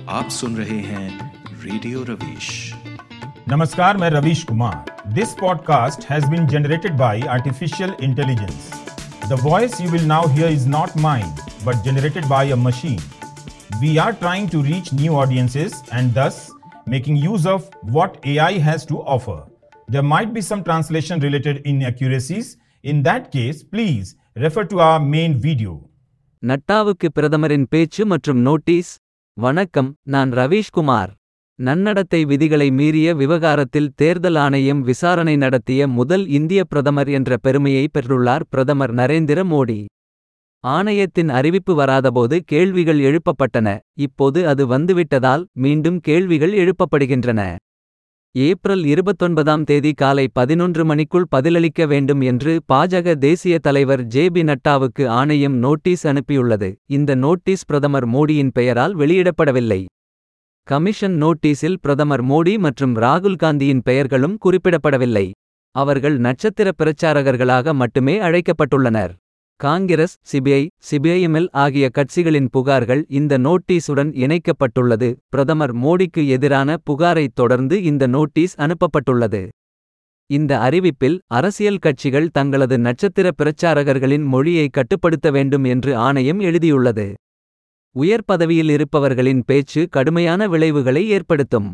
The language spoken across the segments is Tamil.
आप सुन रहे हैं रेडियो रवीश। नमस्कार, मैं Ravish Kumar. This podcast has been generated by artificial intelligence. The voice you will now hear is not mine but generated by a machine. We are trying to reach new audiences and thus making use of what AI has to offer. There might be some translation related inaccuracies. In that case, please refer to our main video. நட்டாவுக்கு பிரதமரின் பேச்சு மற்றும் நோட்டீஸ். வணக்கம், நான் ரவீஷ்குமார். நன்னடத்தை விதிகளை மீறிய விவகாரத்தில் தேர்தல் ஆணையம் விசாரணை நடத்திய முதல் இந்திய பிரதமர் என்ற பெருமையை பெற்றுள்ளார் பிரதமர் நரேந்திர மோடி. ஆணையத்தின் அறிவிப்பு வராதபோது கேள்விகள் எழுப்பப்பட்டன. இப்போது அது வந்துவிட்டதால் மீண்டும் கேள்விகள் எழுப்பப்படுகின்றன. ஏப்ரல் 29ஆம் தேதி காலை 11 மணிக்குள் பதிலளிக்க வேண்டும் என்று பாஜக தேசிய தலைவர் ஜே.பி. நட்டாவுக்கு ஆணையம் நோட்டீஸ் அனுப்பியுள்ளது. இந்த நோட்டீஸ் பிரதமர் மோடியின் பெயரால் வெளியிடப்படவில்லை. கமிஷன் நோட்டீஸில் பிரதமர் மோடி மற்றும் ராகுல் காந்தியின் பெயர்களும் குறிப்பிடப்படவில்லை. அவர்கள் நட்சத்திர பிரச்சாரகர்களாக மட்டுமே அழைக்கப்பட்டுள்ளனர். காங்கிரஸ், சிபிஐஎம்எல் ஆகிய கட்சிகளின் புகார்கள் இந்த நோட்டீஸுடன் இணைக்கப்பட்டுள்ளது. பிரதமர் மோடிக்கு எதிரான புகாரைத் தொடர்ந்து இந்த நோட்டீஸ் அனுப்பப்பட்டுள்ளது. இந்த அறிவிப்பில் அரசியல் கட்சிகள் தங்களது நட்சத்திர பிரச்சாரகர்களின் மொழியை கட்டுப்படுத்த வேண்டும் என்று ஆணையம் எழுதியுள்ளது. உயர் பதவியில் இருப்பவர்களின் பேச்சு கடுமையான விளைவுகளை ஏற்படுத்தும்.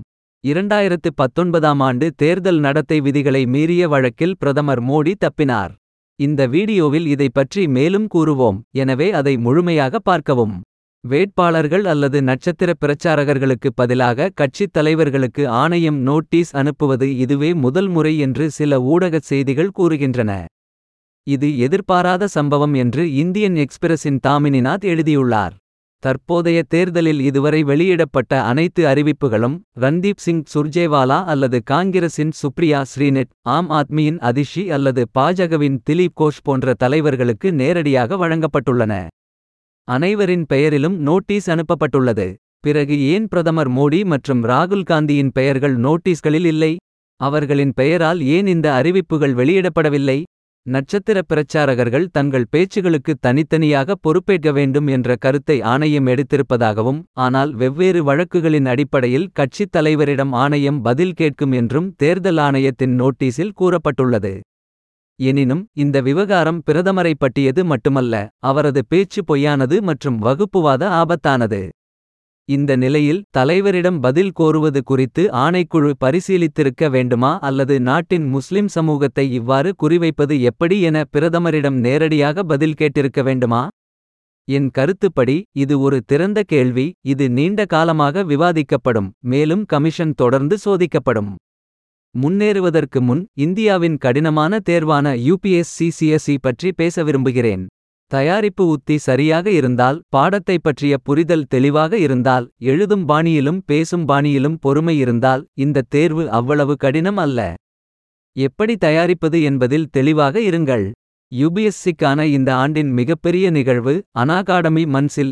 2019ஆம் ஆண்டு தேர்தல் நடத்தை விதிகளை மீறிய வழக்கில் பிரதமர் மோடி தப்பினார். இந்த வீடியோவில் இதை பற்றி மேலும் கூறுவோம், எனவே அதை முழுமையாக பார்க்கவும். வேட்பாளர்கள் அல்லது நட்சத்திர பிரச்சாரகர்களுக்கு பதிலாக கட்சித் தலைவர்களுக்கு ஆணையம் நோட்டீஸ் அனுப்புவது இதுவே முதல் முறை என்று சில ஊடகச் செய்திகள் கூறுகின்றன. இது எதிர்பாராத சம்பவம் என்று இந்தியன் எக்ஸ்பிரஸின் தாமினிநாத் எழுதியுள்ளார். தற்போதைய தேர்தலில் இதுவரை வெளியிடப்பட்ட அனைத்து அறிவிப்புகளும் ரன்தீப் சிங் சுர்ஜேவாலா அல்லது காங்கிரசின் சுப்ரியா ஸ்ரீநெட், ஆம் ஆத்மியின் அதிஷி அல்லது பாஜகவின் திலீப் கோஷ் போன்ற தலைவர்களுக்கு நேரடியாக வழங்கப்பட்டுள்ளன. அனைவரின் பெயரிலும் நோட்டீஸ் அனுப்பப்பட்டுள்ளது. பிறகு ஏன் பிரதமர் மோடி மற்றும் ராகுல் காந்தியின் பெயர்கள் நோட்டீஸ்களில் இல்லை? அவர்களின் பெயரால் ஏன் இந்த அறிவிப்புகள் வெளியிடப்படவில்லை? நட்சத்திர பிரச்சாரகர்கள் தங்கள் பேச்சுகளுக்கு தனித்தனியாக பொறுப்பேற்க வேண்டும் என்ற கருத்தை ஆணையம் எடுத்திருப்பதாகவும், ஆனால் வெவ்வேறு வழக்குகளின் அடிப்படையில் கட்சித் தலைவரிடம் ஆணையம் பதில் கேட்கும் என்றும் தேர்தல் ஆணையத்தின் நோட்டீஸில் கூறப்பட்டுள்ளது. எனினும் இந்த விவகாரம் பிரதமரை பற்றியது மட்டுமல்ல, அவரது பேச்சு பொய்யானது மற்றும் வகுப்புவாத ஆபத்தானது. இந்த நிலையில் தலைவரிடம் பதில் கோருவது குறித்து ஆணைக்குழு பரிசீலித்திருக்க வேண்டுமா அல்லது நாட்டின் முஸ்லிம் சமூகத்தை இவ்வாறு குறிவைப்பது எப்படி என பிரதமரிடம் நேரடியாக பதில் கேட்டிருக்க வேண்டுமா? என் கருத்துப்படி இது ஒரு திறந்த கேள்வி. இது நீண்ட காலமாக விவாதிக்கப்படும், மேலும் கமிஷன் தொடர்ந்து சோதிக்கப்படும். முன்னேறுவதற்கு முன் இந்தியாவின் கடினமான தேர்வான UPSC பற்றி பேச விரும்புகிறேன். தயாரிப்பு உத்தி சரியாக இருந்தால், பாடத்தை பற்றிய புரிதல் தெளிவாக இருந்தால், எழுதும் பாணியிலும் பேசும் பாணியிலும் பொறுமை இருந்தால் இந்த தேர்வு அவ்வளவு கடினம் அல்ல. எப்படி தயாரிப்பது என்பதில் தெளிவாக இருங்கள். UPSCக்கான இந்த ஆண்டின் மிகப்பெரிய நிகழ்வு அனாகாடமி மன்ஸில்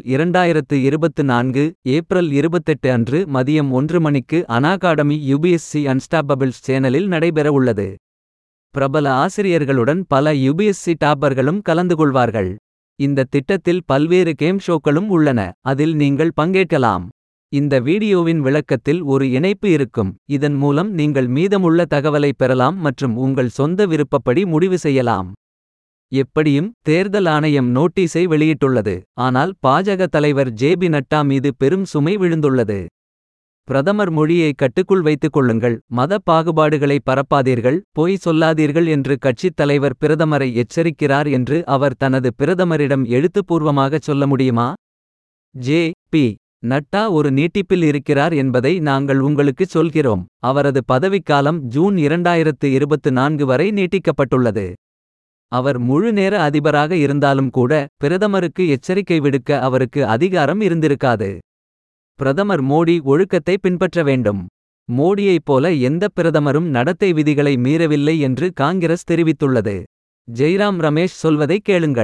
2024 ஏப்ரல் 28 அன்று மதியம் 1 மணிக்கு அனாகாடமி UPSC அன்ஸ்டாப்பபிள்ஸ் சேனலில் நடைபெறவுள்ளது. பிரபல ஆசிரியர்களுடன் பல UPSC டாப்பர்களும் கலந்து கொள்வார்கள். இந்த திட்டத்தில் பல்வேறு கேம் ஷோக்களும் உள்ளன, அதில் நீங்கள் பங்கேற்கலாம். இந்த வீடியோவின் விளக்கத்தில் ஒரு இணைப்பு இருக்கும். இதன் மூலம் நீங்கள் மீதமுள்ள தகவலை பெறலாம் மற்றும் உங்கள் சொந்த விருப்பப்படி முடிவு செய்யலாம். எப்படியும் தேர்தல் ஆணையம் நோட்டீஸை வெளியிட்டுள்ளது, ஆனால் பாஜக தலைவர் ஜே.பி. நட்டா மீது பெரும் சுமை விழுந்துள்ளது. பிரதமர் மொழியை கட்டுக்குள் வைத்துக் கொள்ளுங்கள், மத பாகுபாடுகளை பரப்பாதீர்கள், பொய் சொல்லாதீர்கள் என்று கட்சித் தலைவர் பிரதமரை எச்சரிக்கிறார் என்று அவர் தனது பிரதமரிடம் எழுத்துப்பூர்வமாகச் சொல்ல முடியுமா? ஜே.பி. நட்டா ஒரு நீட்டிப்பில் இருக்கிறார் என்பதை நாங்கள் உங்களுக்குச் சொல்கிறோம். அவரது பதவிக்காலம் ஜூன் 2024 வரை நீட்டிக்கப்பட்டுள்ளது. அவர் முழு நேர அதிபராக இருந்தாலும் கூட பிரதமருக்கு எச்சரிக்கை விடுக்க அவருக்கு அதிகாரம் இருந்திருக்காது. பிரதமர் மோடி ஒழுக்கத்தை பின்பற்ற வேண்டும். மோடியைப் போல எந்த பிரதமரும் நடத்தை விதிகளை மீறவில்லை என்று காங்கிரஸ் தெரிவித்துள்ளது. ஜெய்ராம் ரமேஷ் சொல்வதை கேளுங்கள்.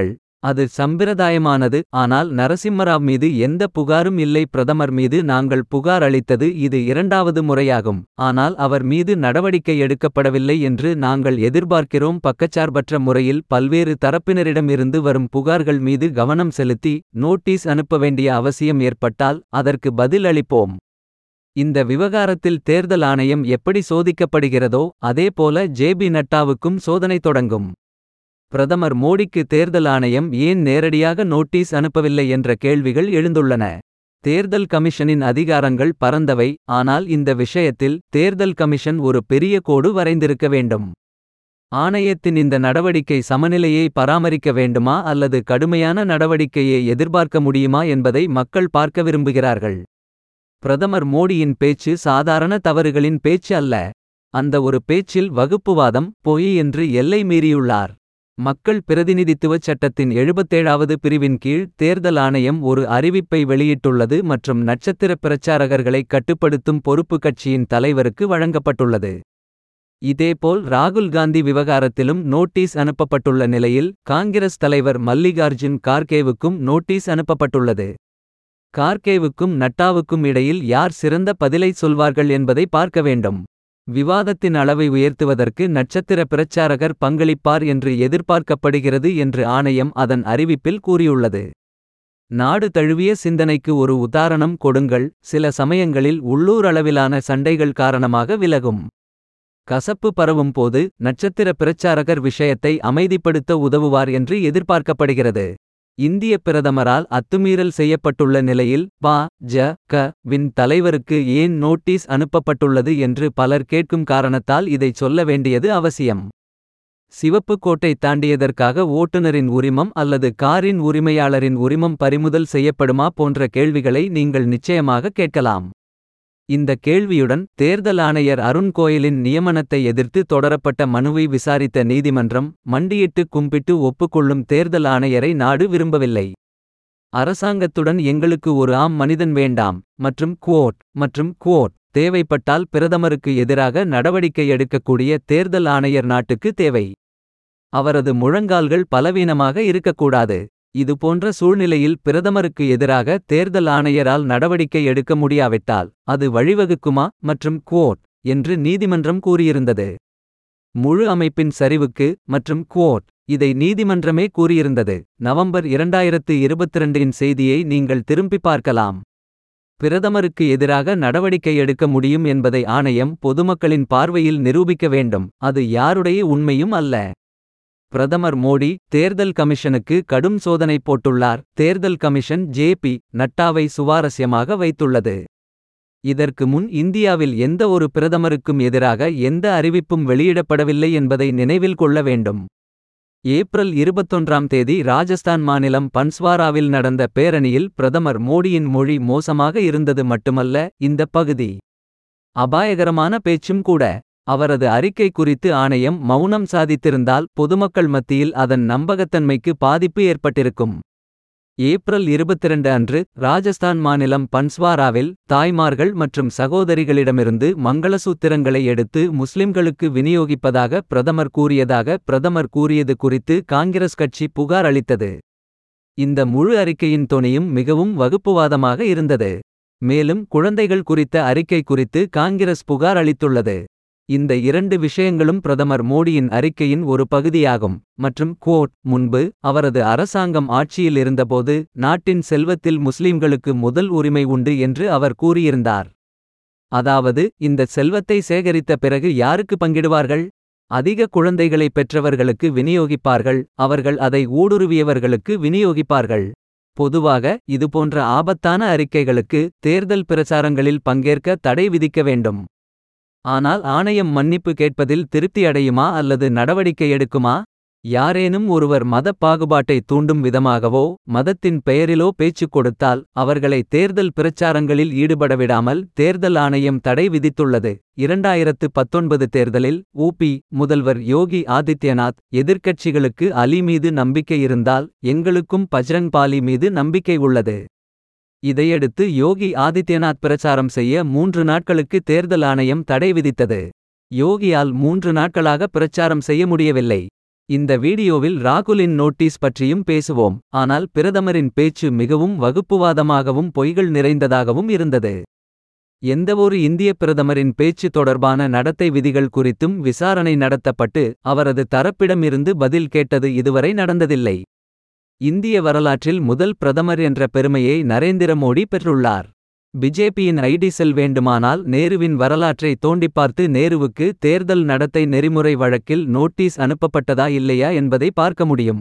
அது சம்பிரதாயமானது. ஆனால் நரசிம்மராவ் மீது எந்த புகாரும் இல்லை. பிரதமர் மீது நாங்கள் புகார் அளித்தது இது இரண்டாவது முறையாகும். ஆனால் அவர் மீது நடவடிக்கை எடுக்கப்படவில்லை என்று நாங்கள் எதிர்பார்க்கிறோம். பக்கச்சார்பற்ற முறையில் பல்வேறு தரப்பினரிடமிருந்து வரும் புகார்கள் மீது கவனம் செலுத்தி நோட்டீஸ் அனுப்ப வேண்டிய அவசியம் ஏற்பட்டால் அதற்கு பதில் அளிப்போம். இந்த விவகாரத்தில் தேர்தல் ஆணையம் எப்படி சோதிக்கப்படுகிறதோ அதேபோல ஜே.பி. நட்டாவுக்கும் சோதனை தொடங்கும். பிரதமர் மோடிக்கு தேர்தல் ஆணையம் ஏன் நேரடியாக நோட்டீஸ் அனுப்பவில்லை என்ற கேள்விகள் எழுந்துள்ளன. தேர்தல் கமிஷனின் அதிகாரங்கள் பரந்தவை. ஆனால் இந்த விஷயத்தில் தேர்தல் கமிஷன் ஒரு பெரிய கோடு வரைந்திருக்க வேண்டும். ஆணையத்தின் இந்த நடவடிக்கை சமநிலையை பராமரிக்க வேண்டுமா அல்லது கடுமையான நடவடிக்கையை எதிர்பார்க்க முடியுமா என்பதை மக்கள் பார்க்க விரும்புகிறார்கள். பிரதமர் மோடியின் பேச்சு சாதாரண தவறுகளின் பேச்சு அல்ல. அந்த ஒரு பேச்சில் வகுப்புவாதம் பொய் என்று எல்லை மீறியுள்ளார். மக்கள் பிரதிநிதித்துவச் சட்டத்தின் 77வது பிரிவின் கீழ் தேர்தல் ஆணையம் ஒரு அறிவிப்பை வெளியிட்டுள்ளது மற்றும் நட்சத்திர பிரச்சாரகர்களை கட்டுப்படுத்தும் பொறுப்பு கட்சியின் தலைவருக்கு வழங்கப்பட்டுள்ளது. இதேபோல் ராகுல் காந்தி விவகாரத்திலும் நோட்டீஸ் அனுப்பப்பட்டுள்ள நிலையில் காங்கிரஸ் தலைவர் மல்லிகார்ஜுன் கார்கேவுக்கும் நோட்டீஸ் அனுப்பப்பட்டுள்ளது. கார்கேவுக்கும் நட்டாவுக்கும் இடையில் யார் சிறந்த பதிலை சொல்வார்கள் என்பதை பார்க்க வேண்டும். விவாதத்தின் அளவை உயர்த்துவதற்கு நட்சத்திர பிரச்சாரகர் பங்களிப்பார் என்று எதிர்பார்க்கப்படுகிறது என்று ஆணையம் அதன் அறிவிப்பில் கூறியுள்ளது. நாடு தழுவிய சிந்தனைக்கு ஒரு உதாரணம் கொடுங்கள். சில சமயங்களில் உள்ளூர் அளவிலான சண்டைகள் காரணமாக விலகும். கசப்பு பரவும் போது நட்சத்திர பிரச்சாரகர் விஷயத்தை அமைதிப்படுத்த உதவுவார் என்று எதிர்பார்க்கப்படுகிறது. இந்திய பிரதமரால் அத்துமீறல் செய்யப்பட்டுள்ள நிலையில் பா.ஜ.க.வின் தலைவருக்கு ஏன் நோட்டீஸ் அனுப்பப்பட்டுள்ளது என்று பலர் கேட்கும் காரணத்தால் இதை சொல்ல வேண்டியது அவசியம். சிவப்பு கோட்டை தாண்டியதற்காக ஓட்டுநரின் உரிமம் அல்லது காரின் உரிமையாளரின் உரிமம் பறிமுதல் செய்யப்படுமா போன்ற கேள்விகளை நீங்கள் நிச்சயமாக கேட்கலாம். இந்த கேள்வியுடன் தேர்தல் ஆணையர் அருண் கோயலின் நியமனத்தை எதிர்த்து தொடரப்பட்ட மனுவை விசாரித்த நீதிமன்றம் மண்டியிட்டு கும்பிட்டு ஒப்புக்கொள்ளும் தேர்தல் ஆணையரை நாடு விரும்பவில்லை. அரசாங்கத்துடன் எங்களுக்கு ஒரு மனிதன் வேண்டாம் மற்றும் குவோட் தேவைப்பட்டால் பிரதமருக்கு எதிராக நடவடிக்கை எடுக்கக்கூடிய தேர்தல் ஆணையர் நாட்டுக்கு தேவை. அவரது முழங்கால்கள் பலவீனமாக இருக்கக்கூடாது. இதுபோன்ற சூழ்நிலையில் பிரதமருக்கு எதிராக தேர்தல் ஆணையரால் நடவடிக்கை எடுக்க முடியாவிட்டால் அது வழிவகுக்குமா குவோட் என்று நீதிமன்றம் கூறியிருந்தது. முழு அமைப்பின் சரிவுக்கு குவோட் இதை நீதிமன்றமே கூறியிருந்தது. நவம்பர் 2022 செய்தியை நீங்கள் திரும்பி பார்க்கலாம். பிரதமருக்கு எதிராக நடவடிக்கை எடுக்க முடியும் என்பதை ஆணையம் பொதுமக்களின் பார்வையில் நிரூபிக்க வேண்டும். அது யாருடைய உண்மையும் அல்ல. பிரதமர் மோடி தேர்தல் கமிஷனுக்கு கடும் சோதனை போட்டுள்ளார். தேர்தல் கமிஷன் ஜே.பி. நட்டாவை சுவாரஸ்யமாக வைத்துள்ளது. இதற்கு முன் இந்தியாவில் எந்த ஒரு பிரதமருக்கும் எதிராக எந்த அறிவிப்பும் வெளியிடப்படவில்லை என்பதை நினைவில் கொள்ள வேண்டும். ஏப்ரல் 21ஆம் தேதி ராஜஸ்தான் மாநிலம் பன்ஸ்வாராவில் நடந்த பேரணியில் பிரதமர் மோடியின் மொழி மோசமாக இருந்தது மட்டுமல்ல, இந்த பகுதி அபாயகரமான பேச்சும் கூட. அவரது அறிக்கை குறித்து ஆணையம் மௌனம் சாதித்திருந்தால் பொதுமக்கள் மத்தியில் அதன் நம்பகத்தன்மைக்கு பாதிப்பு ஏற்பட்டிருக்கும். ஏப்ரல் 22 அன்று ராஜஸ்தான் மாநிலம் பன்ஸ்வாராவில் தாய்மார்கள் மற்றும் சகோதரிகளிடமிருந்து மங்களசூத்திரங்களை எடுத்து முஸ்லிம்களுக்கு விநியோகிப்பதாக பிரதமர் கூறியது குறித்து காங்கிரஸ் கட்சி புகார் அளித்தது. இந்த முழு அறிக்கையின் தொனியும் மிகவும் வகுப்புவாதமாக இருந்தது. மேலும் குழந்தைகள் குறித்த அறிக்கை குறித்து காங்கிரஸ் புகார் அளித்துள்ளது. இந்த இரண்டு விஷயங்களும் பிரதமர் மோடியின் அறிக்கையின் ஒரு பகுதியாகும். குவோட் முன்பு அவரது அரசாங்கம் ஆட்சியில் இருந்தபோது நாட்டின் செல்வத்தில் முஸ்லிம்களுக்கு முதல் உரிமை உண்டு என்று அவர் கூறியிருந்தார். அதாவது இந்த செல்வத்தை சேகரித்த பிறகு யாருக்கு பங்கிடுவார்கள்? அதிக குழந்தைகளை பெற்றவர்களுக்கு விநியோகிப்பார்கள். அவர்கள் அதை ஊடுருவியவர்களுக்கு விநியோகிப்பார்கள். பொதுவாக இதுபோன்ற ஆபத்தான அறிக்கைகளுக்கு தேர்தல் பிரச்சாரங்களில் பங்கேற்க தடை விதிக்க வேண்டும். ஆனால் ஆணையம் மன்னிப்பு கேட்பதில் திருப்தி அடையுமா அல்லது நடவடிக்கை எடுக்குமா? யாரேனும் ஒருவர் மதப் பாகுபாட்டை தூண்டும் விதமாகவோ மதத்தின் பெயரிலோ பேச்சு கொடுத்தால் அவர்களை தேர்தல் பிரச்சாரங்களில் ஈடுபடவிடாமல் தேர்தல் ஆணையம் தடை விதித்துள்ளது. 2019 தேர்தலில் உபி முதல்வர் யோகி ஆதித்யநாத் எதிர்க்கட்சிகளுக்கு அலி மீது நம்பிக்கை இருந்தால் எங்களுக்கும் பஜ்ரங் பாலி மீது நம்பிக்கை உள்ளது. இதையடுத்து யோகி ஆதித்யநாத் பிரச்சாரம் செய்ய 3 நாட்களுக்கு தேர்தல் ஆணையம் தடை விதித்தது. யோகியால் 3 நாட்களாக பிரச்சாரம் செய்ய முடியவில்லை. இந்த வீடியோவில் ராகுலின் நோட்டீஸ் பற்றியும் பேசுவோம். ஆனால் பிரதமரின் பேச்சு மிகவும் வகுப்புவாதமாகவும் பொய்கள் நிறைந்ததாகவும் இருந்தது. எந்தவொரு இந்திய பிரதமரின் பேச்சு தொடர்பான நடத்தை விதிகள் குறித்தும் விசாரணை நடத்தப்பட்டு அவரது தரப்பிடமிருந்து பதில் கேட்டது இதுவரை நடந்ததில்லை. இந்திய வரலாற்றில் முதல் பிரதமர் என்ற பெருமையை நரேந்திர மோடி பெற்றுள்ளார். பிஜேபியின் ஐடி செல் வேண்டுமானால் நேருவின் வரலாற்றை தோண்டிப்பார்த்து நேருவுக்கு தேர்தல் நடத்தை நெறிமுறை வழக்கில் நோட்டீஸ் அனுப்பப்பட்டதா இல்லையா என்பதை பார்க்க முடியும்.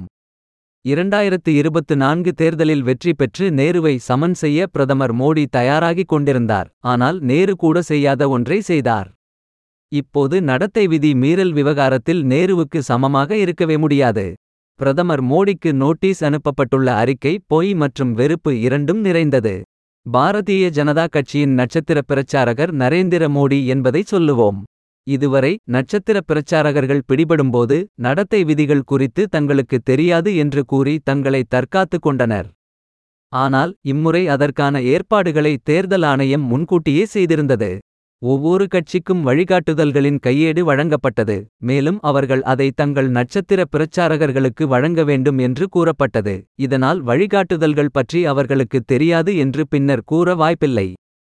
2024 தேர்தலில் வெற்றி பெற்று நேருவை சமன் செய்ய பிரதமர் மோடி தயாராகிக் கொண்டிருந்தார். ஆனால் நேரு கூட செய்யாத ஒன்றை செய்தார். இப்போது நடத்தை விதி மீறல் விவகாரத்தில் நேருவுக்கு சமமாக இருக்கவே முடியாது. பிரதமர் மோடிக்கு நோட்டீஸ் அனுப்பப்பட்டுள்ள அறிக்கை பொய் மற்றும் வெறுப்பு இரண்டும் நிறைந்தது. பாரதிய ஜனதா கட்சியின் நட்சத்திர பிரச்சாரகர் நரேந்திர மோடி என்பதை சொல்லுவோம். இதுவரை நட்சத்திர பிரச்சாரகர்கள் பிடிபடும்போது நடத்தை விதிகள் குறித்து தங்களுக்கு தெரியாது என்று கூறி தங்களை தற்காத்துக் கொண்டனர். ஆனால் இம்முறை அதற்கான ஏற்பாடுகளை தேர்தல் ஆணையம் முன்கூட்டியே செய்திருந்தது. ஒவ்வொரு கட்சிக்கும் வழிகாட்டுதல்களின் கையேடு வழங்கப்பட்டது. மேலும் அவர்கள் அதை தங்கள் நட்சத்திர பிரச்சாரகர்களுக்கு வழங்க வேண்டும் என்று கூறப்பட்டது. இதனால் வழிகாட்டுதல்கள் பற்றி அவர்களுக்கு தெரியாது என்று பின்னர் கூற வாய்ப்பில்லை.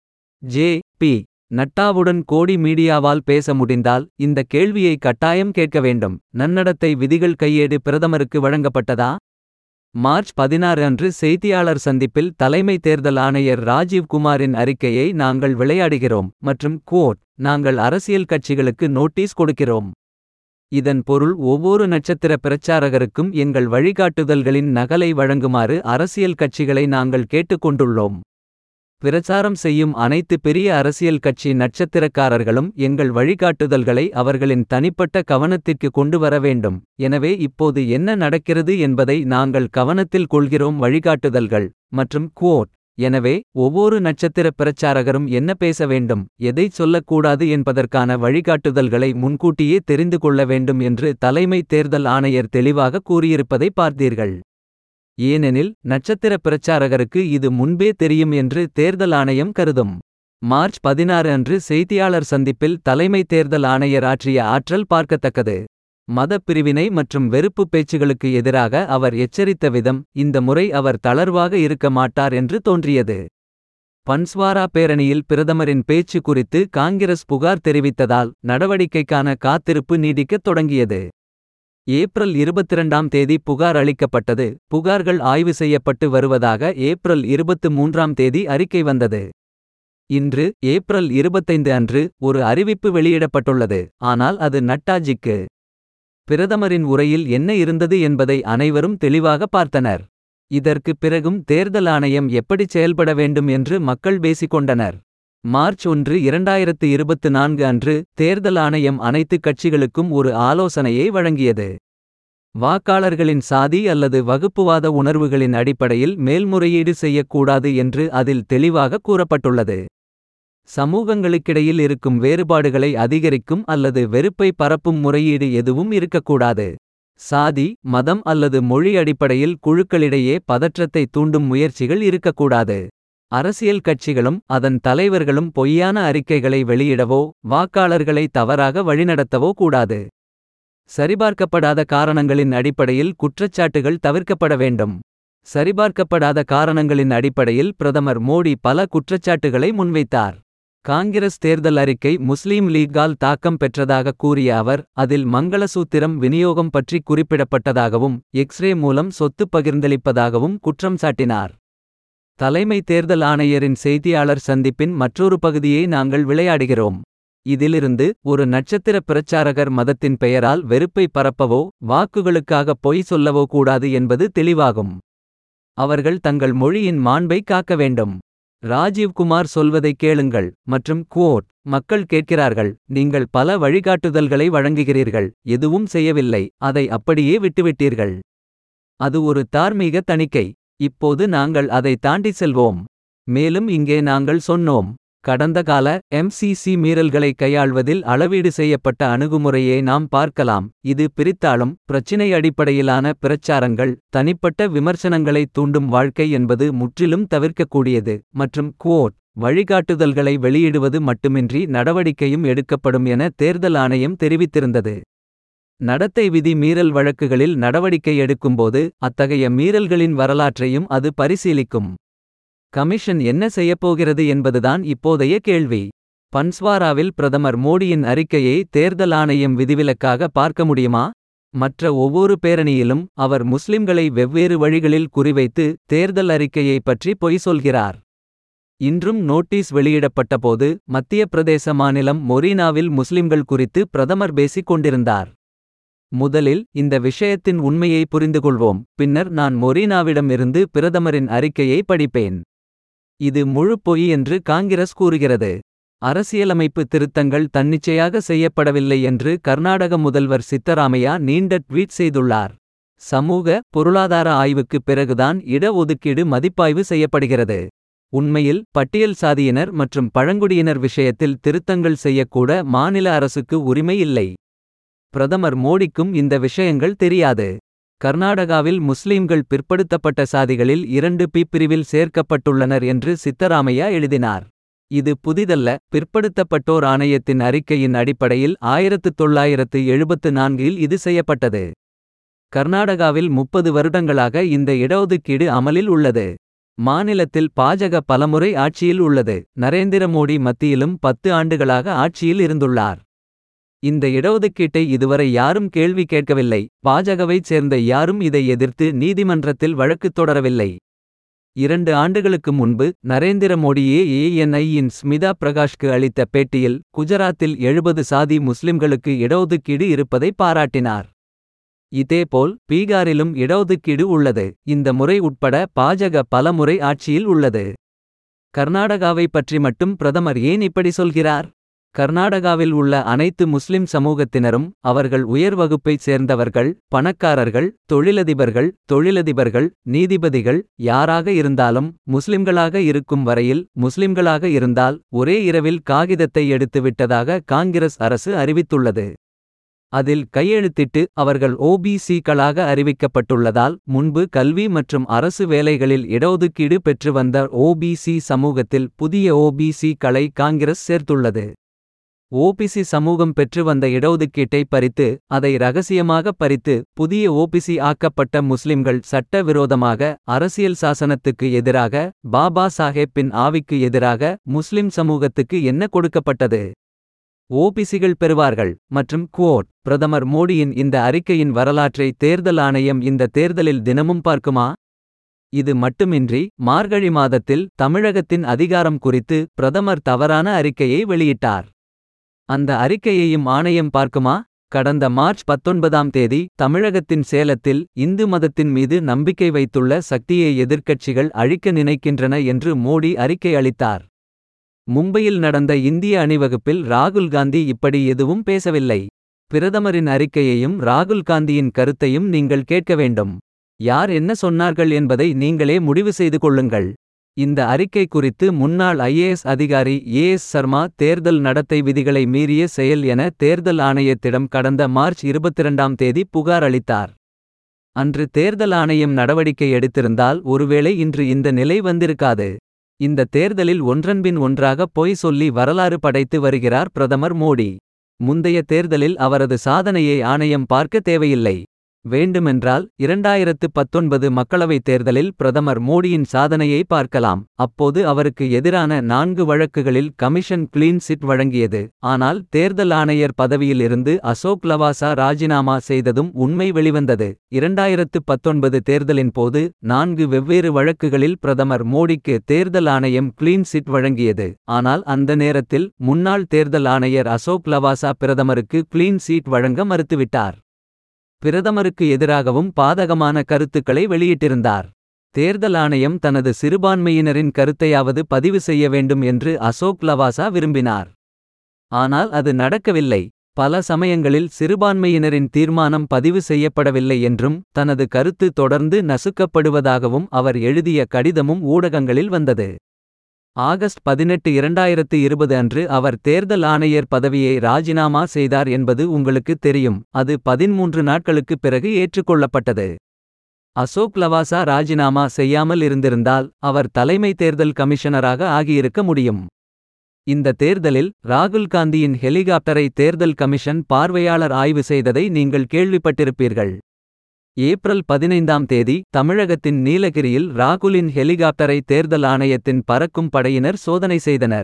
ஜே.பி. நட்டாவுடன் கோடி மீடியாவால் பேச முடிந்தால் இந்த கேள்வியை கட்டாயம் கேட்க வேண்டும். நன்னடத்தை விதிகள் கையேடு பிரதமருக்கு வழங்கப்பட்டதா? மார்ச் 16 அன்று செய்தியாளர் சந்திப்பில் தலைமை தேர்தல் ஆணையர் ராஜீவ் குமாரின் அறிக்கையை நாங்கள் விளையாடுகிறோம் மற்றும் நாங்கள் அரசியல் கட்சிகளுக்கு நோட்டீஸ் கொடுக்கிறோம். இதன் பொருள் ஒவ்வொரு நட்சத்திர பிரச்சாரகருக்கும் எங்கள் வழிகாட்டுதல்களின் நகலை வழங்குமாறு அரசியல் கட்சிகளை நாங்கள் கேட்டுக்கொண்டுள்ளோம். பிரச்சாரம் செய்யும் அனைத்து பெரிய அரசியல் கட்சி நட்சத்திரக்காரர்களும் எங்கள் வழிகாட்டுதல்களை அவர்களின் தனிப்பட்ட கவனத்திற்கு கொண்டு வர வேண்டும். எனவே இப்போது என்ன நடக்கிறது என்பதை நாங்கள் கவனத்தில் கொள்கிறோம். வழிகாட்டுதல்கள் மற்றும் எனவே ஒவ்வொரு நட்சத்திர பிரச்சாரகரும் என்ன பேச வேண்டும், எதை சொல்லக்கூடாது என்பதற்கான வழிகாட்டுதல்களை முன்கூட்டியே தெரிந்து கொள்ள வேண்டும் என்று தலைமை தேர்தல் ஆணையர் தெளிவாக கூறியிருப்பதை பார்த்தீர்கள். ஏனெனில் நட்சத்திர பிரச்சாரகருக்கு இது முன்பே தெரியும் என்று தேர்தல் ஆணையம் கருதும். மார்ச் 16 அன்று செய்தியாளர் சந்திப்பில் தலைமை தேர்தல் ஆணையர் ஆற்றிய ஆற்றல் பார்க்கத்தக்கது. மத பிரிவினை மற்றும் வெறுப்பு பேச்சுகளுக்கு எதிராக அவர் எச்சரித்த விதம் இந்த முறை அவர் தளர்வாக இருக்க மாட்டார் என்று தோன்றியது. பன்ஸ்வாரா பேரணியில் பிரதமரின் பேச்சு குறித்து காங்கிரஸ் புகார் தெரிவித்ததால் நடவடிக்கைக்கான காத்திருப்பு நீடிக்கத் தொடங்கியது. ஏப்ரல் 22ஆம் தேதி புகார் அளிக்கப்பட்டது. புகார்கள் ஆய்வு செய்யப்பட்டு வருவதாக ஏப்ரல் 23ஆம் தேதி அறிக்கை வந்தது. இன்று ஏப்ரல் 25 அன்று ஒரு அறிவிப்பு வெளியிடப்பட்டுள்ளது. ஆனால் அது நட்டாஜிக்கு. பிரதமரின் உரையில் என்ன இருந்தது என்பதை அனைவரும் தெளிவாக பார்த்தனர். இதற்கு பிறகும் தேர்தல் ஆணையம் எப்படி செயல்பட வேண்டும் என்று மக்கள் பேசிக்கொண்டனர். மார்ச் 1, 2024 அன்று தேர்தல் ஆணையம் அனைத்து கட்சிகளுக்கும் ஒரு ஆலோசனையை வழங்கியது. வாக்காளர்களின் சாதி அல்லது வகுப்புவாத உணர்வுகளின் அடிப்படையில் மேல்முறையீடு செய்யக்கூடாது என்று அதில் தெளிவாக கூறப்பட்டுள்ளது. சமூகங்களுக்கிடையில் இருக்கும் வேறுபாடுகளை அதிகரிக்கும் அல்லது வெறுப்பை பரப்பும் முறையீடு எதுவும் இருக்கக்கூடாது. சாதி, மதம் அல்லது மொழி அடிப்படையில் குழுக்களிடையே பதற்றத்தை தூண்டும் முயற்சிகள் இருக்கக்கூடாது. அரசியல் கட்சிகளும் அதன் தலைவர்களும் பொய்யான அறிக்கைகளை வெளியிடவோ வாக்காளர்களை தவறாக வழிநடத்தவோ கூடாது. சரிபார்க்கப்படாத காரணங்களின் அடிப்படையில் குற்றச்சாட்டுகள் தவிர்க்கப்பட வேண்டும். சரிபார்க்கப்படாத காரணங்களின் அடிப்படையில் பிரதமர் மோடி பல குற்றச்சாட்டுகளை முன்வைத்தார். காங்கிரஸ் தேர்தல் அறிக்கை முஸ்லீம் லீக்கால் தாக்கம் பெற்றதாக கூறிய அவர் அதில் மங்களசூத்திரம் விநியோகம் பற்றி குறிப்பிடப்பட்டதாகவும் எக்ஸ்ரே மூலம் சொத்து பகிர்ந்தளிப்பதாகவும் குற்றம் சாட்டினார். தலைமை தேர்தல் ஆணையரின் செய்தியாளர் சந்திப்பின் மற்றொரு பகுதியை நாங்கள் விளையாடுகிறோம். இதிலிருந்து ஒரு நட்சத்திர பிரச்சாரகர் மதத்தின் பெயரால் வெறுப்பை பரப்பவோ வாக்குகளுக்காக பொய் சொல்லவோ கூடாது என்பது தெளிவாகும். அவர்கள் தங்கள் மொழியின் மாண்பை காக்க வேண்டும். ராஜீவ் குமார் சொல்வதை கேளுங்கள் மற்றும் மக்கள் கேட்கிறார்கள். நீங்கள் பல வழிகாட்டுதல்களை வழங்குகிறீர்கள், எதுவும் செய்யவில்லை, அதை அப்படியே விட்டுவிட்டீர்கள். அது ஒரு தார்மீக தணிக்கை. இப்போது நாங்கள் அதை தாண்டி செல்வோம். மேலும் இங்கே நாங்கள் சொன்னோம். கடந்த கால MCC மீறல்களை கையாள்வதில் அளவீடு செய்யப்பட்ட அணுகுமுறையை நாம் பார்க்கலாம். இது பிரித்தாளும் பிரச்சினை அடிப்படையிலான பிரச்சாரங்கள், தனிப்பட்ட விமர்சனங்களை தூண்டும் வாழ்க்கை என்பது முற்றிலும் தவிர்க்கக்கூடியது மற்றும் வழிகாட்டுதல்களை வெளியிடுவது மட்டுமின்றி நடவடிக்கையும் எடுக்கப்படும் என தேர்தல் ஆணையம் தெரிவித்திருந்தது. நடத்தை விதி மீறல் வழக்குகளில் நடவடிக்கை எடுக்கும்போது அத்தகைய மீறல்களின் வரலாற்றையும் அது பரிசீலிக்கும். கமிஷன் என்ன செய்யப்போகிறது என்பதுதான் இப்போதைய கேள்வி. பன்ஸ்வாராவில் பிரதமர் மோடியின் அறிக்கையை தேர்தல் ஆணையம் விதிவிலக்காக பார்க்க முடியுமா? மற்ற ஒவ்வொரு பேரணியிலும் அவர் முஸ்லிம்களை வெவ்வேறு வழிகளில் குறிவைத்து தேர்தல் அறிக்கையை பற்றி பொய் சொல்கிறார். இன்றும் நோட்டீஸ் வெளியிடப்பட்டபோது மத்திய பிரதேச மாநிலம் மொரீனாவில் முஸ்லிம்கள் குறித்து பிரதமர் பேசிக் கொண்டிருந்தார். முதலில் இந்த விஷயத்தின் உண்மையை புரிந்துகொள்வோம், பின்னர் நான் மொரீனாவிடம் இருந்து பிரதமரின் அறிக்கையை படிப்பேன். இது முழு பொய் என்று காங்கிரஸ் கூறுகிறது. அரசியலமைப்பு திருத்தங்கள் தன்னிச்சையாக செய்யப்படவில்லை என்று கர்நாடக முதல்வர் சித்தராமையா நீண்ட ட்வீட் செய்துள்ளார். சமூக பொருளாதார ஆய்வுக்குப் பிறகுதான் இட ஒதுக்கீடு மதிப்பாய்வு செய்யப்படுகிறது. உண்மையில் பட்டியல் சாதியினர் மற்றும் பழங்குடியினர் விஷயத்தில் திருத்தங்கள் செய்யக்கூட மாநில அரசுக்கு உரிமை இல்லை. பிரதமர் மோடிக்கும் இந்த விஷயங்கள் தெரியாது. கர்நாடகாவில் முஸ்லீம்கள் பிற்படுத்தப்பட்ட சாதிகளில் 2 பிரிவில் சேர்க்கப்பட்டுள்ளனர் என்று சித்தராமையா எழுதினார். இது புதிதல்ல. பிற்படுத்தப்பட்டோர் ஆணையத்தின் அறிக்கையின் அடிப்படையில் 1974இல் இது செய்யப்பட்டது. கர்நாடகாவில் 30 வருடங்களாக இந்த இடஒதுக்கீடு அமலில் உள்ளது. மாநிலத்தில் பாஜக பலமுறை ஆட்சியில் உள்ளது. நரேந்திர மோடி மத்தியிலும் 10 ஆண்டுகளாக ஆட்சியில் இருந்துள்ளார். இந்த இடஒதுக்கீட்டை இதுவரை யாரும் கேள்வி கேட்கவில்லை. பாஜகவைச் சேர்ந்த யாரும் இதை எதிர்த்து நீதிமன்றத்தில் வழக்கு தொடரவில்லை. 2 ஆண்டுகளுக்கு முன்பு நரேந்திர மோடியே ANIயின் ஸ்மிதா பிரகாஷ்க்கு அளித்த பேட்டியில் குஜராத்தில் 70 சாதி முஸ்லிம்களுக்கு இடஒதுக்கீடு இருப்பதை பாராட்டினார். இதேபோல் பீகாரிலும் இடஒதுக்கீடு உள்ளது. இந்த முறை உட்பட பாஜக பல முறை ஆட்சியில் உள்ளது. கர்நாடகாவை பற்றி மட்டும் பிரதமர் ஏன் இப்படி சொல்கிறார்? கர்நாடகாவில் உள்ள அனைத்து முஸ்லிம் சமூகத்தினரும், அவர்கள் உயர் வகுப்பைச் சேர்ந்தவர்கள், பணக்காரர்கள், தொழிலதிபர்கள், நீதிபதிகள், யாராக இருந்தாலும் முஸ்லிம்களாக இருக்கும் வரையில், முஸ்லிம்களாக இருந்தால் ஒரே இரவில் காகிதத்தை எடுத்து விட்டதாக காங்கிரஸ் அரசு அறிவித்துள்ளது. அதில் கையெழுத்திட்டு அவர்கள் OBC-க்களாக அறிவிக்கப்பட்டுள்ளதால் முன்பு கல்வி மற்றும் அரசு வேலைகளில் இடஒதுக்கீடு பெற்று வந்த OBC சமூகத்தில் புதிய OBC-க்களை காங்கிரஸ் சேர்த்துள்ளது. OBC சமூகம் பெற்று வந்த இடஒதுக்கீட்டை பறித்து, அதை ரகசியமாக பறித்து, புதிய OBC ஆக்கப்பட்ட முஸ்லிம்கள் சட்டவிரோதமாக அரசியல் சாசனத்துக்கு எதிராக, பாபா சாஹேப்பின் ஆவிக்கு எதிராக முஸ்லிம் சமூகத்துக்கு என்ன கொடுக்கப்பட்டது? OBC-கள் பெறுவார்கள். மற்றும் குவோட், பிரதமர் மோடியின் இந்த அறிக்கையின் வரலாற்றை தேர்தல் ஆணையம் இந்த தேர்தலில் தினமும் பார்க்குமா? இது மட்டுமின்றி மார்கழி மாதத்தில் தமிழகத்தின் அதிகாரம் குறித்து பிரதமர் தவறான அறிக்கையை வெளியிட்டார். அந்த அறிக்கையையும் ஆணையம் பார்க்குமா? கடந்த மார்ச் 19ஆம் தேதி தமிழகத்தின் சேலத்தில் இந்து மதத்தின் மீது நம்பிக்கை வைத்துள்ள சக்தியை எதிர்க்கட்சிகள் அழிக்க நினைக்கின்றன என்று மோடி அறிக்கை அளித்தார். மும்பையில் நடந்த இந்திய அணிவகுப்பில் ராகுல் காந்தி இப்படி எதுவும் பேசவில்லை. பிரதமரின் அறிக்கையையும் ராகுல் காந்தியின் கருத்தையும் நீங்கள் கேட்க வேண்டும். யார் என்ன சொன்னார்கள் என்பதை நீங்களே முடிவு செய்து கொள்ளுங்கள். இந்த அறிக்கை குறித்து முன்னாள் IAS அதிகாரி AS சர்மா தேர்தல் நடத்தை விதிகளை மீறிய செயல் என தேர்தல் ஆணையத்திடம் கடந்த மார்ச் 22ஆம் தேதி புகார் அளித்தார். அன்று தேர்தல் ஆணையம் நடவடிக்கை எடுத்திருந்தால் ஒருவேளை இன்று இந்த நிலை வந்திருக்காது. இந்த தேர்தலில் ஒன்றன்பின் ஒன்றாக பொய் சொல்லி வரலாறு படைத்து வருகிறார் பிரதமர் மோடி. முந்தைய தேர்தலில் அவரது சாதனையை ஆணையம் பார்க்க தேவையில்லை. வேண்டுமென்றால் 2019 மக்களவைத் தேர்தலில் பிரதமர் மோடியின் சாதனையை பார்க்கலாம். அப்போது அவருக்கு எதிரான 4 வழக்குகளில் கமிஷன் கிளீன் சிட் வழங்கியது. ஆனால் தேர்தல் ஆணையர் பதவியில் இருந்து அசோக் லவாசா ராஜினாமா செய்ததும் உண்மை வெளிவந்தது. 2019 தேர்தலின் போது 4 வெவ்வேறு வழக்குகளில் பிரதமர் மோடிக்கு தேர்தல் ஆணையம் கிளீன் சிட் வழங்கியது. ஆனால் அந்த நேரத்தில் முன்னாள் தேர்தல் ஆணையர் அசோக் லவாசா பிரதமருக்கு கிளீன் சீட் வழங்க மறுத்துவிட்டார். பிரதமருக்கு எதிராகவும் பாதகமான கருத்துக்களை வெளியிட்டிருந்தார். தேர்தல் ஆணையம் தனது சிறுபான்மையினரின் கருத்தையாவது பதிவு செய்ய வேண்டும் என்று அசோக் லவாசா விரும்பினார். ஆனால் அது நடக்கவில்லை. பல சமயங்களில் சிறுபான்மையினரின் தீர்மானம் பதிவு செய்யப்படவில்லை என்றும், தனது கருத்து தொடர்ந்து நசுக்கப்படுவதாகவும் அவர் எழுதிய கடிதமும் ஊடகங்களில் வந்தது. ஆகஸ்ட் 18, 2020 அன்று அவர் தேர்தல் ஆணையர் பதவியை ராஜினாமா செய்தார் என்பது உங்களுக்கு தெரியும். அது 13 நாட்களுக்குப் பிறகு ஏற்றுக்கொள்ளப்பட்டது. அசோக் லவாசா ராஜினாமா செய்யாமல் இருந்திருந்தால் அவர் தலைமை தேர்தல் கமிஷனராக ஆகியிருக்க முடியும். இந்த தேர்தலில் ராகுல் காந்தியின் ஹெலிகாப்டரை தேர்தல் கமிஷன் பார்வையாளர் ஆய்வு செய்ததை நீங்கள் கேள்விப்பட்டிருப்பீர்கள். ஏப்ரல் 15ஆம் தேதி தமிழகத்தின் நீலகிரியில் ராகுலின் ஹெலிகாப்டரை தேர்தல் ஆணையத்தின் பறக்கும் படையினர் சோதனை செய்தனர்.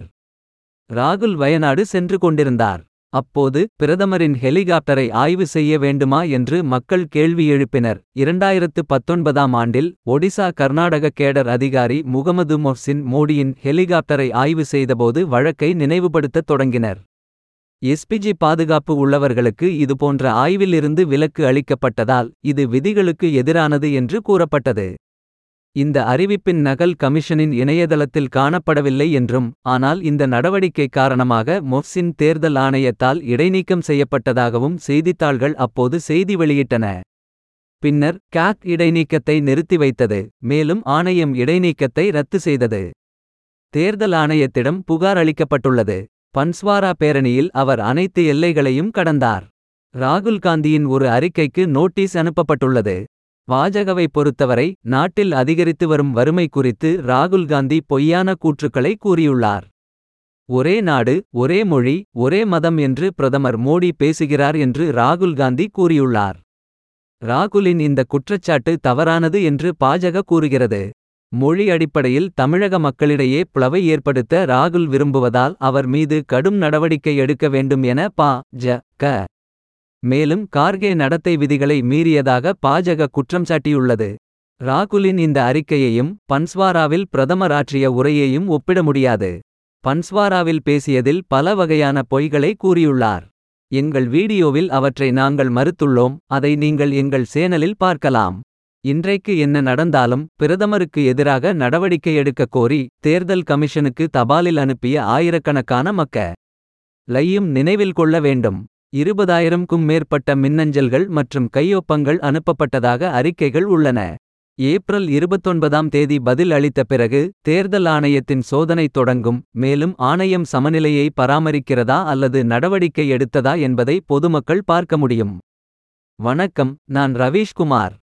ராகுல் வயநாடு சென்று கொண்டிருந்தார். அப்போது பிரதமரின் ஹெலிகாப்டரை ஆய்வு செய்ய வேண்டுமா என்று மக்கள் கேள்வி எழுப்பினர். 2019ஆம் ஆண்டில் ஒடிசா கர்நாடக கேடர் அதிகாரி முகமது மொஹ்சின் மோடியின் ஹெலிகாப்டரை ஆய்வு செய்தபோது வழக்கை நினைவுபடுத்தத் தொடங்கினர். எஸ்பிஜி பாதுகாப்பு உள்ளவர்களுக்கு இதுபோன்ற ஆய்வில் இருந்து விலக்கு அளிக்கப்பட்டதால் இது விதிகளுக்கு எதிரானது என்று கூறப்பட்டது. இந்த அறிவிப்பின் நகல் கமிஷனின் இணையதளத்தில் காணப்படவில்லை என்றும், ஆனால் இந்த நடவடிக்கை காரணமாக மொஹ்சின் தேர்தல் ஆணையத்தால் இடைநீக்கம் செய்யப்பட்டதாகவும் செய்தித்தாள்கள் அப்போது செய்தி வெளியிட்டன. பின்னர் கேக் இடைநீக்கத்தை நிறுத்தி வைத்தது, மேலும் ஆணையம் இடைநீக்கத்தை ரத்து செய்தது. தேர்தல் ஆணையத்திடம் புகார் அளிக்கப்பட்டுள்ளது. பன்ஸ்வாரா பேரணியில் அவர் அனைத்து எல்லைகளையும் கடந்தார். ராகுல் காந்தியின் ஒரு அறிக்கைக்கு நோட்டீஸ் அனுப்பப்பட்டுள்ளது. பாஜகவை பொறுத்தவரை நாட்டில் அதிகரித்து வரும் வறுமை குறித்து ராகுல் காந்தி பொய்யான கூற்றுக்களை கூறியுள்ளார். ஒரே நாடு, ஒரே மொழி, ஒரே மதம் என்று பிரதமர் மோடி பேசுகிறார் என்று ராகுல் காந்தி கூறியுள்ளார். ராகுலின் இந்த குற்றச்சாட்டு தவறானது என்று பாஜக கூறுகிறது. மொழி அடிப்படையில் தமிழக மக்களிடையே பிளவை ஏற்படுத்த ராகுல் விரும்புவதால் அவர் மீது கடும் நடவடிக்கை எடுக்க வேண்டும் என பா.ஜ.க. மேலும் கார்கே நடத்தை விதிகளை மீறியதாக பாஜக குற்றம் சாட்டியுள்ளது. ராகுலின் இந்த அறிக்கையையும் பன்ஸ்வாராவில் பிரதமர் ஆற்றிய உரையையும் ஒப்பிட முடியாது. பன்ஸ்வாராவில் பேசியதில் பல வகையான பொய்களை கூறியுள்ளார். எங்கள் வீடியோவில் அவற்றை நாங்கள் மறுத்துள்ளோம், அதை நீங்கள் எங்கள் சேனலில் பார்க்கலாம். இன்றைக்கு என்ன நடந்தாலும் பிரதமருக்கு எதிராக நடவடிக்கை எடுக்க கோரி தேர்தல் கமிஷனுக்கு தபாலில் அனுப்பிய ஆயிரக்கணக்கான மக்களையும் நினைவில் கொள்ள வேண்டும். 20,000க்கும் மேற்பட்ட மின்னஞ்சல்கள் மற்றும் கையொப்பங்கள் அனுப்பப்பட்டதாக அறிக்கைகள் உள்ளன. ஏப்ரல் 29ஆம் தேதி பதில் அளித்த பிறகு தேர்தல் ஆணையத்தின் சோதனை தொடங்கும். மேலும் ஆணையம் சமநிலையை பராமரிக்கிறதா அல்லது நடவடிக்கை எடுத்ததா என்பதை பொதுமக்கள் பார்க்க முடியும். வணக்கம், நான் ரவீஷ்குமார்.